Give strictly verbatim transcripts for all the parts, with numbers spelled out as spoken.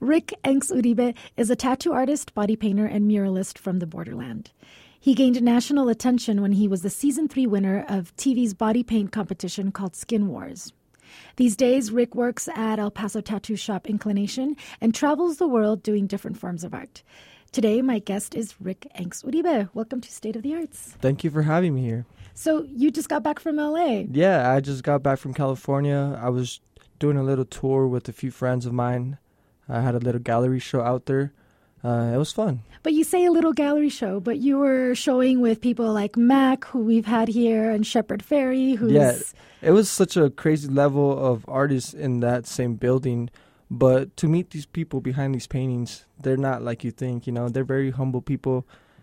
Rick Enks Uribe is a tattoo artist, body painter, and muralist from the borderland. He gained national attention when he was the season three winner of T V's body paint competition called Skin Wars. These days, Rick works at El Paso tattoo shop Inclination and travels the world doing different forms of art. Today, my guest is Rick Enks Uribe. Welcome to State of the Arts. Thank you for having me here. So you just got back from L A. Yeah, I just got back from California. I was doing a little tour with a few friends of mine. I had a little gallery show out there. Uh, it was fun. But you say a little gallery show, but you were showing with people like Mac, who we've had here, and Shepard Fairey, who's... Yeah, it was such a crazy level of artists in that same building. But to meet these people behind these paintings, they're not like you think, you know. They're very humble people.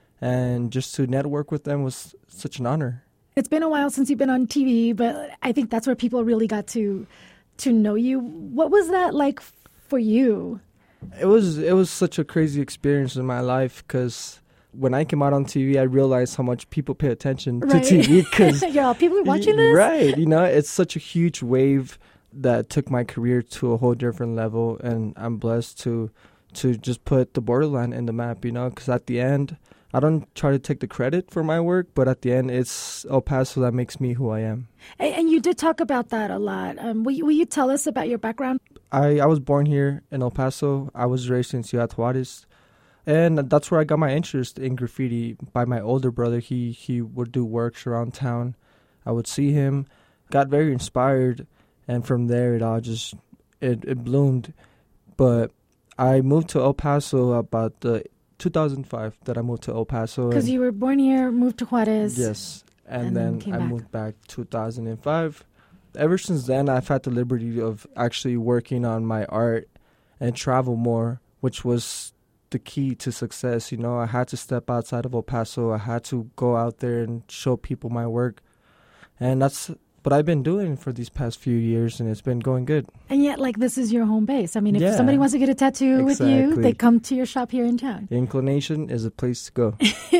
And just to network with them was such an honor. It's been a while since you've been on T V, but I think that's where people really got to to know you. What was that like for you? It was it was such a crazy experience in my life because when I came out on T V, I realized how much people pay attention right. to T V. Because yeah, people are watching this? Right. You know, it's such a huge wave that took my career to a whole different level. And I'm blessed to to just put the borderland in the map, you know, because at the end, I don't try to take the credit for my work, but at the end, it's El Paso that makes me who I am. And, and you did talk about that a lot. Um, will, you, will you tell us about your background? I, I was born here in El Paso. I was raised in Ciudad Juarez. And that's where I got my interest in graffiti by my older brother. He, he would do works around town. I would see him, got very inspired, and from there it all just, it, it bloomed. But I moved to El Paso about the two thousand five that I moved to El Paso. Because you were born here, moved to Juarez. Yes. And, and then, then I back. moved back two thousand five. Ever since then, I've had the liberty of actually working on my art and travel more, which was the key to success. You know, I had to step outside of El Paso. I had to go out there and show people my work. And that's what I've been doing for these past few years, and it's been going good. And yet, like, this is your home base. I mean, if Yeah, somebody wants to get a tattoo with you, exactly. they come to your shop here in town. Inclination is a place to go.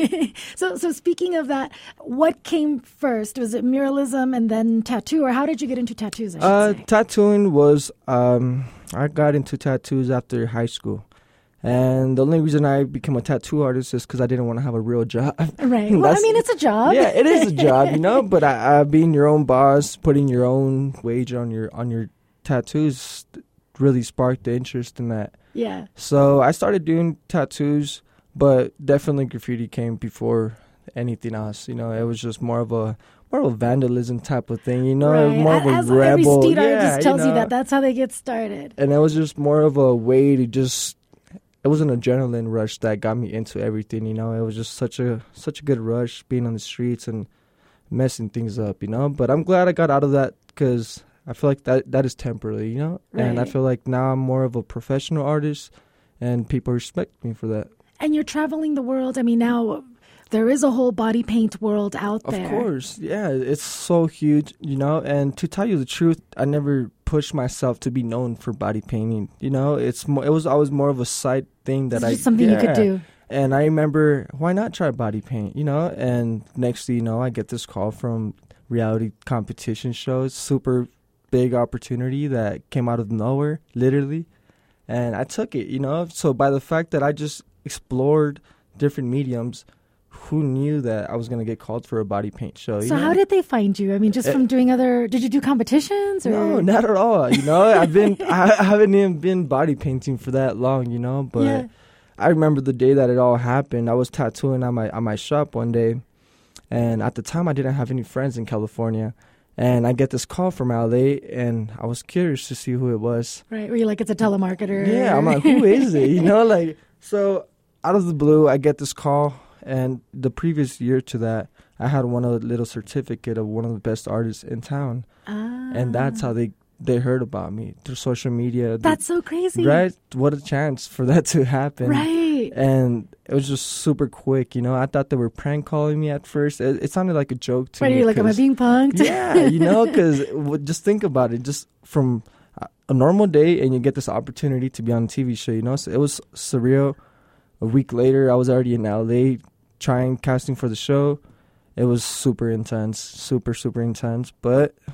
so, so speaking of that, what came first? Was it muralism and then tattoo, or how did you get into tattoos, I should Uh, say? tattooing was, um, I got into tattoos after high school. And the only reason I became a tattoo artist is because I didn't want to have a real job. Right. Well, I mean, it's a job. Yeah, it is a job, you know. But I, I, being your own boss, putting your own wage on your on your tattoos, really sparked the interest in that. Yeah. So I started doing tattoos, but definitely graffiti came before anything else. You know, it was just more of a more of a vandalism type of thing. You know, right. more of a As rebel. Every street yeah, artist tells you, know? you that. That's how they get started. And it was just more of a way to just. It was an adrenaline rush that got me into everything, you know. It was just such a such a good rush being on the streets and messing things up, you know. But I'm glad I got out of that because I feel like that, that is temporary, you know. Right. And I feel like now I'm more of a professional artist and people respect me for that. And you're traveling the world. I mean, now there is a whole body paint world out there. Of course, yeah. It's so huge, you know. And to tell you the truth, I never pushed myself to be known for body painting, you know. It's more, it was always more of a side thing that it's I just something yeah. you could do. And I remember, why not try body paint, you know? And next thing you know, I get this call from reality competition shows, super big opportunity that came out of nowhere, literally. And I took it, you know? So by the fact that I just explored different mediums, who knew that I was going to get called for a body paint show? So you know? how did they find you? I mean, just Uh, from doing other, did you do competitions? Or? No, not at all. You know, I've been, I haven't even been body painting for that long, you know, but Yeah. I remember the day that it all happened. I was tattooing on my, on my shop one day. And at the time I didn't have any friends in California. And I get this call from L A, and I was curious to see who it was. Right, where you're like, it's a telemarketer. Yeah, I'm like, who is it? You know, like, so out of the blue, I get this call. And the previous year to that, I had won a little certificate of one of the best artists in town. Ah. And that's how they, they heard about me, through social media. That's so crazy. Right? What a chance for that to happen. Right. And it was just super quick, you know. I thought they were prank calling me at first. It, it sounded like a joke to right, me. You're like, am I being punked? Yeah, you know, because just think about it. Just from a normal day, and you get this opportunity to be on a T V show, you know. So it was surreal. A week later, I was already in L A trying casting for the show. It was super intense, super, super intense. But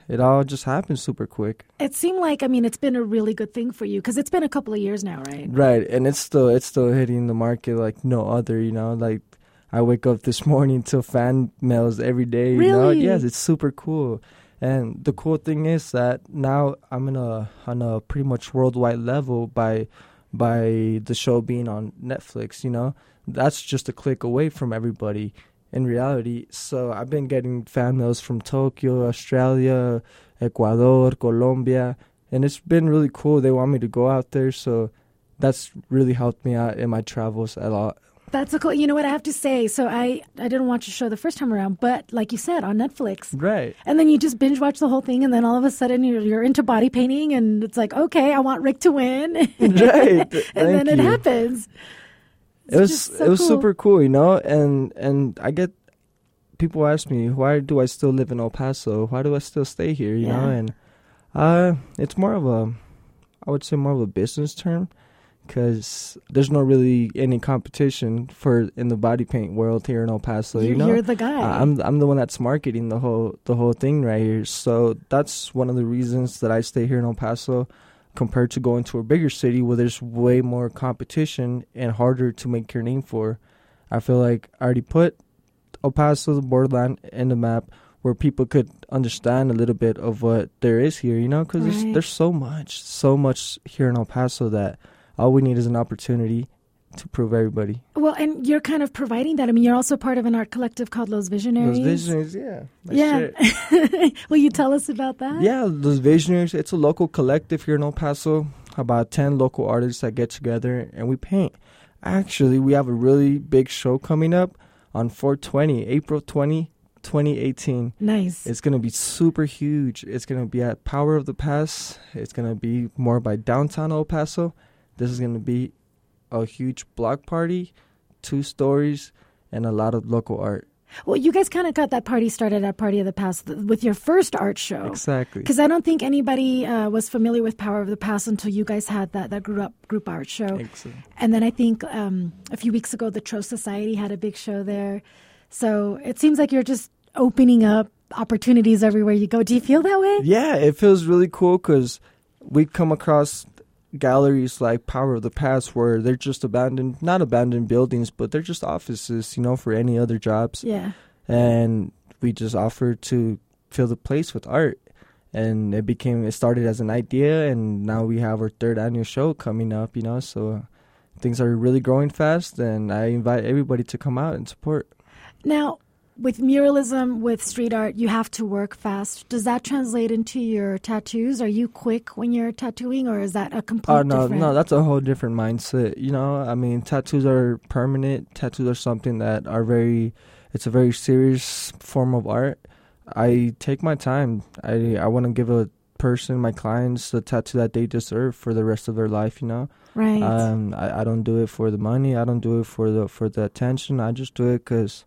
it all just happened super quick. It seemed like, I mean, it's been a really good thing for you because it's been a couple of years now, right? Right, and it's still it's still hitting the market like no other, you know, like I wake up this morning to fan mails every day, you know? Really? Yes, it's super cool. And the cool thing is that now I'm in a on a pretty much worldwide level by by the show being on Netflix, you know? That's just a click away from everybody in reality. So I've been getting fan mails from Tokyo, Australia, Ecuador, Colombia, and it's been really cool. They want me to go out there, so that's really helped me out in my travels a lot. That's a cool. You know what I have to say? So I, I didn't watch the show the first time around, but like you said, on Netflix. Right. And then you just binge watch the whole thing, and then all of a sudden you're, you're into body painting, and it's like, okay, I want Rick to win. Right. And then it you. happens. It's it was just so it was cool. super cool, you know, and and I get people ask me, why do I still live in El Paso? Why do I still stay here? You Yeah. know, and uh, it's more of a, I would say more of a business term, because there's not really any competition for in the body paint world here in El Paso. You're, you know, you're the guy. Uh, I'm I'm the one that's marketing the whole the whole thing right here. So that's one of the reasons that I stay here in El Paso, compared to going to a bigger city where there's way more competition and harder to make your name for. I feel like I already put El Paso, the borderland, in the map where people could understand a little bit of what there is here, you know, because Right. there's, there's so much, so much here in El Paso that all we need is an opportunity to prove everybody. Well, and you're kind of providing that. I mean, you're also part of an art collective called Los Visionaries. Those visionaries, yeah. That's Yeah. it. Will you tell us about that? Yeah, those visionaries, it's a local collective here in El Paso, about ten local artists that get together and we paint. Actually, we have a really big show coming up on four twenty, April twentieth, twenty eighteen. Nice. It's going to be super huge. It's going to be at Power of the Pass. It's going to be more by downtown El Paso. This is going to be a huge block party, two stories, and a lot of local art. Well, you guys kind of got that party started at Party of the Past th- with your first art show. Exactly. Because I don't think anybody uh, was familiar with Power of the Past until you guys had that, that group, group art show. Excellent. And then I think um, a few weeks ago, the Tro Society had a big show there. So it seems like you're just opening up opportunities everywhere you go. Do you feel that way? Yeah, it feels really cool because we come across galleries like Power of the Past where they're just abandoned, not abandoned buildings, but they're just offices, you know, for any other jobs. Yeah. And we just offered to fill the place with art. And it became, it started as an idea, and now we have our third annual show coming up, you know, so things are really growing fast, and I invite everybody to come out and support. Now, with muralism, with street art, you have to work fast. Does that translate into your tattoos? Are you quick when you're tattooing, or is that a complete Oh, no, different? no, that's a whole different mindset, you know? I mean, tattoos are permanent. Tattoos are something that are very, it's a very serious form of art. I take my time. I, I want to give a person, my clients, the tattoo that they deserve for the rest of their life, you know? Right. Um, I, I don't do it for the money. I don't do it for the for the attention. I just do it because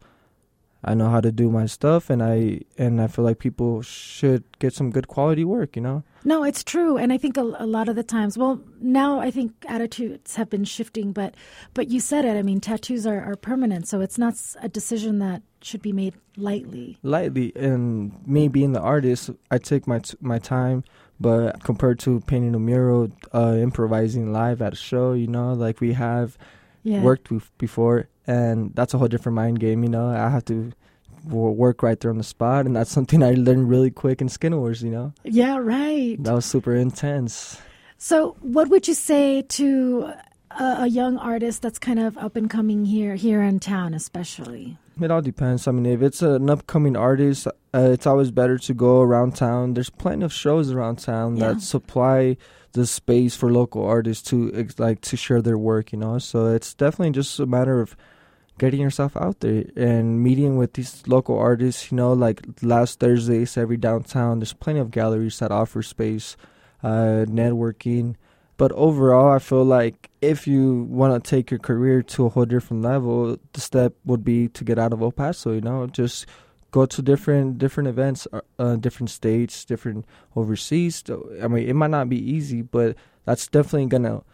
I know how to do my stuff, and I and I feel like people should get some good quality work, you know? No, it's true. And I think a, a lot of the times, well, now I think attitudes have been shifting, but but you said it. I mean, tattoos are, are permanent, so it's not s- a decision that should be made lightly. Lightly, and me being the artist, I take my t- my time, but compared to painting a mural, uh, improvising live at a show, you know, like we have Yeah. worked with before, and that's a whole different mind game, you know? I have to w- work right there on the spot, and that's something I learned really quick in Skin Wars, you know? Yeah, right. That was super intense. So what would you say to a, a young artist that's kind of up and coming here, here in town especially? It all depends. I mean, if it's an upcoming artist, uh, it's always better to go around town. There's plenty of shows around town Yeah. that supply the space for local artists to ex- like to share their work, you know? So it's definitely just a matter of getting yourself out there and meeting with these local artists, you know, like last Thursdays every downtown. There's plenty of galleries that offer space, uh, networking. But overall, I feel like if you want to take your career to a whole different level, the step would be to get out of El Paso, you know, just go to different different events, uh, different states, different overseas. I mean, it might not be easy, but that's definitely going to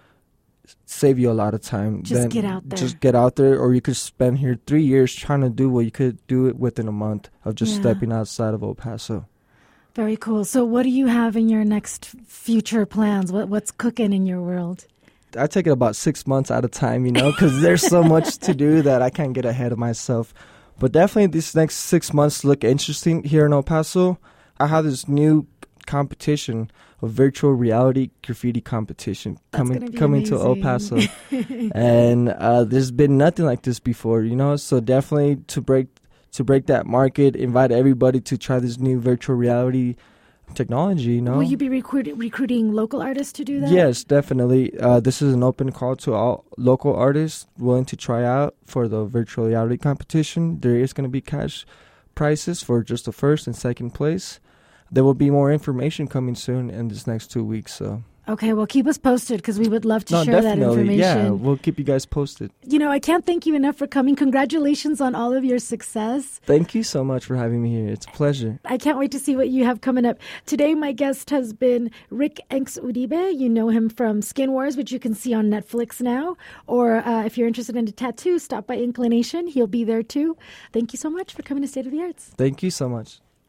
save you a lot of time. Just Then get out there. Just get out there, or you could spend here three years trying to do what you could do it within a month of just Yeah. stepping outside of El Paso. Very cool. So what do you have in your next future plans? What What's cooking in your world? I take it about six months at a time, you know, because there's so much to do that I can't get ahead of myself. But definitely these next six months look interesting here in El Paso. I have this new competition, a virtual reality graffiti competition That's coming gonna be coming to El amazing. Paso. And uh, there's been nothing like this before, you know, so definitely to break to break that market, invite everybody to try this new virtual reality technology, you know. Will you be recruit- recruiting local artists to do that? Yes, definitely. Uh, this is an open call to all local artists willing to try out for the virtual reality competition. There is going to be cash prizes for just the first and second place. There will be more information coming soon in this next two weeks. So. Okay, well, keep us posted because we would love to No, share that definitely. information. Yeah, we'll keep you guys posted. You know, I can't thank you enough for coming. Congratulations on all of your success. Thank you so much for having me here. It's a pleasure. I can't wait to see what you have coming up. Today, my guest has been Rick Enks Uribe. You know him from Skin Wars, which you can see on Netflix now. Or uh, if you're interested in a tattoo, stop by Inclination. He'll be there too. Thank you so much for coming to State of the Arts. Thank you so much.